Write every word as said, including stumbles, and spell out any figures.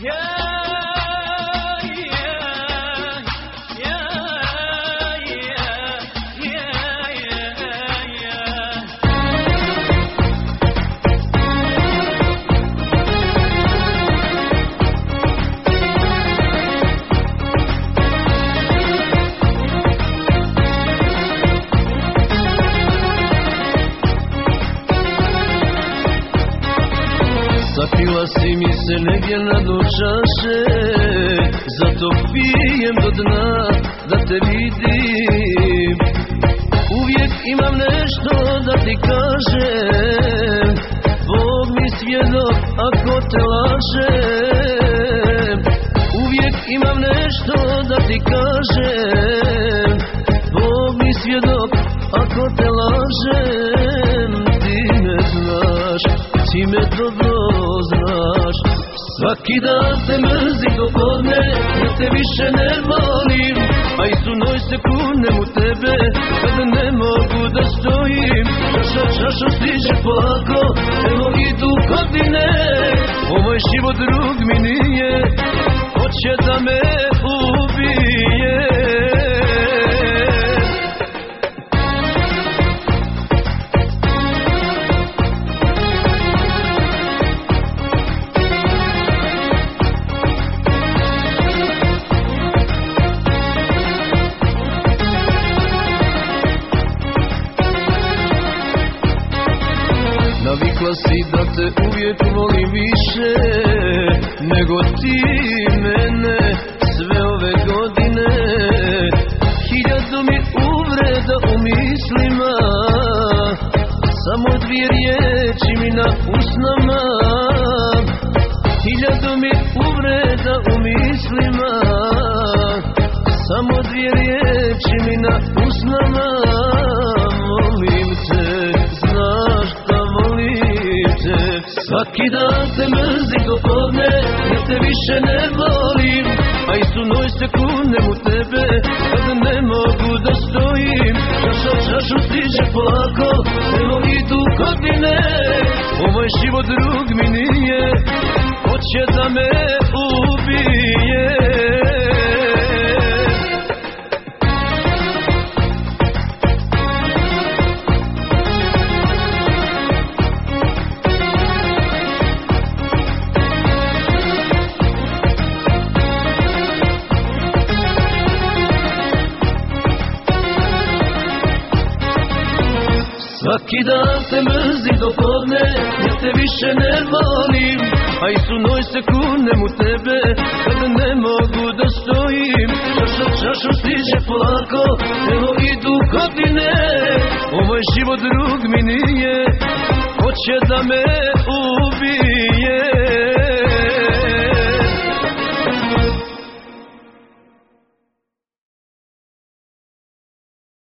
Zapila si mi se negdje na dno čaše, zato pijem do dna da te vidim. Uvijek imam nešto da ti kažem, Bog mi svjedok ako te lažem. Uvijek imam nešto da ti kažem, Bog mi svjedok ako te lažem. Ti me znaš, ti me dobro znaš. Svaki dan te mrzim do podne, jer te više ne volim. A istu noć se kunem u tebe, kada ne mogu da stojim. Čaša čaša stiže polako, evo idu godine. Ovaj život drug mi nije, hoće da me ubije. Navikla si da te uvijek volim više nego ti mene sve ove godine. Hiljadu mi uvreda u mislima, samo dvije riječi mi na usnama. Hiljadu mi uvreda u mislima, samo dvije riječi mi na usnama. Volim te, znaš da volim te. Svaki dan te mrzim do podne, jer te više ne volim. A istu noć se kunem u tebe, kada ne mogu da stojim. Čaša čašu stiže polako, evo idu godine. Ovaj život drug mi nije, hoće da me ubije. Svaki dan te mrzim do podne, jer te više ne volim. A istu noć se kunem u tebe, kada ne mogu da stojim. Čaša čašu stiže polako, evo idu godine. Ovaj život drug mi nije, hoće da me ubije.